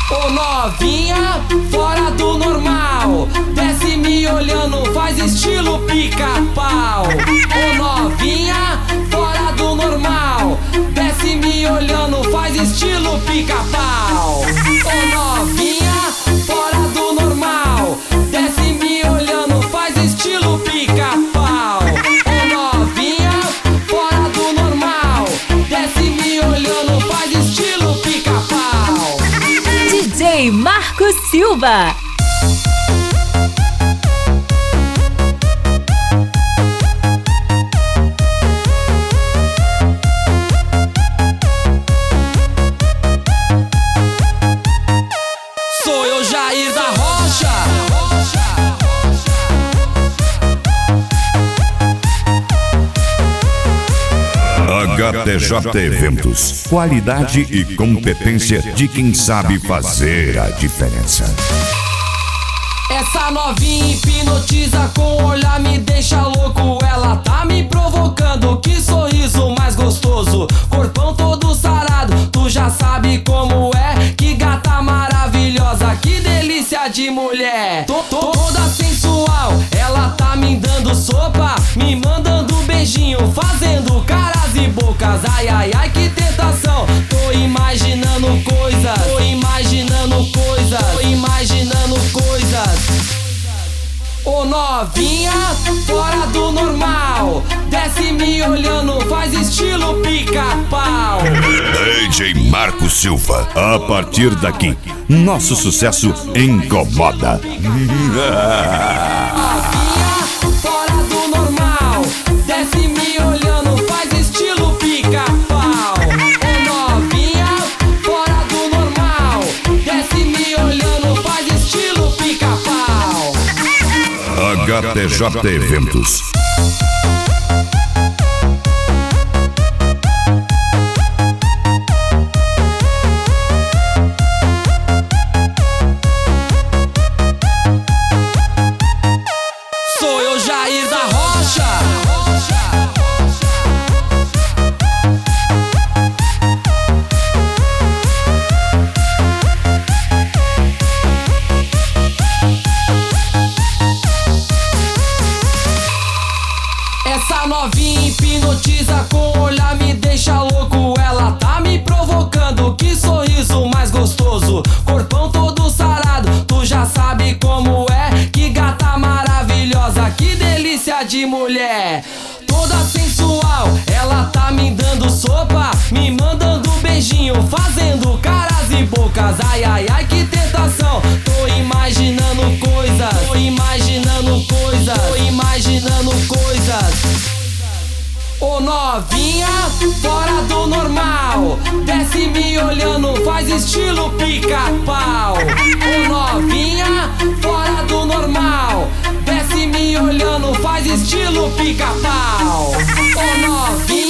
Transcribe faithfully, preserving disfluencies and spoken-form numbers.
Ô novinha, fora do normal, desce me olhando, faz estilo pica-pau. Ô novinha, fora do normal, desce me olhando, faz estilo pica-pau. Ô novinha, fora do normal, desce me olhando, faz estilo pica-pau. Ô novinha, fora do normal, desce me olhando, faz estilo pica-pau. D J Marco Silva. Sou eu, Jair da Rocha. H T J Eventos. Qualidade e competência de quem sabe fazer a diferença. Essa novinha hipnotiza com o olhar, me deixa louco. Ela tá me provocando, que sorriso mais gostoso. Corpão todo sarado, tu já sabe como é. Que gata maravilhosa, que delícia de mulher. Tô, tô, toda sensual, ela tá me dando sopa, me mandando beijinho, fazendo caras e bocas. Ai, ai, ai, que tentação. Tô imaginando coisas, tô imaginando coisas, tô imaginando coisas. Ô novinha, fora do normal, desce me olhando, faz estilo pica-pau. D J Marco Silva. A partir daqui, nosso sucesso incomoda. Novinha, fora do normal, desce me olhando, faz estilo pica-pau. Ô novinha, fora do normal, desce me olhando, faz estilo pica-pau. H T J Eventos. Sou eu, Jair da Rocha. Essa novinha hipnotiza com o olhar, me deixa louco. Ela tá me provocando, que sorriso mais gostoso. Corpão todo sarado, tu já sabe como é. Que gata maravilhosa, que delícia de mulher. Toda sensual, ela tá me dando sopa, me mandando beijinho, fazendo caras e bocas. Ai, ai, ai, que tentação. Tô imaginando coisas, tô imaginando coisas, tô imaginando coisas. Ô novinha, fora do normal, desce me olhando, faz estilo pica-pau. Ô novinha, fora do normal, desce me olhando, faz estilo pica-pau. Ô novinha.